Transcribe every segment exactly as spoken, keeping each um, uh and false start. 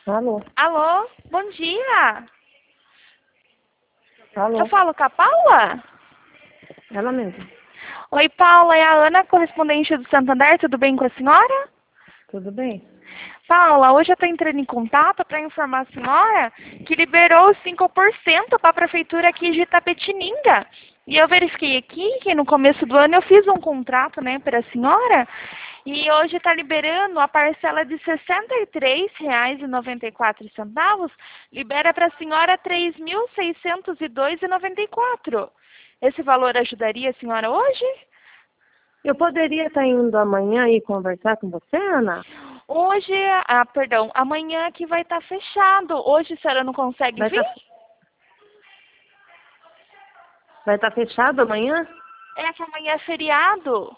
Alô? Alô, bom dia. Alô? Eu falo com a Paula? Ela mesma. Oi, Paula, é a Ana, correspondente do Santander, tudo bem com a senhora? Tudo bem? Paula, hoje eu estou entrando em contato para informar a senhora que liberou cinco por cento para a prefeitura aqui de Itapetininga. E eu verifiquei aqui que no começo do ano eu fiz um contrato, né, para a senhora. E hoje está liberando a parcela de sessenta e três reais e noventa e quatro centavos, libera para a senhora três mil seiscentos e dois reais e noventa e quatro centavos. Esse valor ajudaria a senhora hoje? Eu poderia estar indo amanhã e conversar com você, Ana? Hoje, ah, perdão, amanhã aqui vai estar fechado. Hoje a senhora não consegue Vai vir? estar vai estar fechado amanhã? É que amanhã é feriado.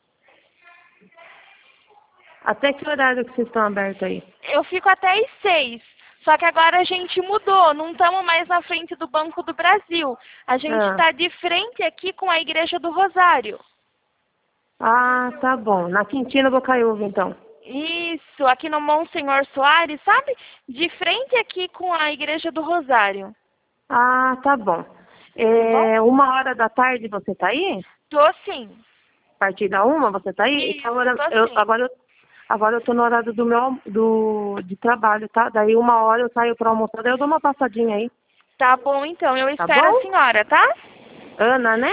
Até que horário que vocês estão abertos aí? Eu fico até às seis. Só que agora a gente mudou, não estamos mais na frente do Banco do Brasil. A gente Ah, está de frente aqui com a Igreja do Rosário. ah, tá bom. Na Quintina Bocaiúva, então. Isso, aqui no Monsenhor Soares, sabe? De frente aqui com a Igreja do Rosário. Ah, tá bom. Tá bom? É, uma hora da tarde você tá aí? Tô sim. A partir da uma você tá aí? Então, Isso, agora, tô eu, sim. agora, eu- agora eu tô no horário do meu do, de trabalho, tá? Daí uma hora eu saio para almoçar, daí eu dou uma passadinha aí, Tá bom, então. Eu tá espero a bom? senhora, tá? Ana, né?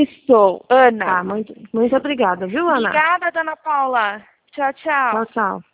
Isso, Ana. Tá, muito, muito obrigada, viu, Ana? Obrigada, dona Paula. Tchau, Tchau, tchau. tchau.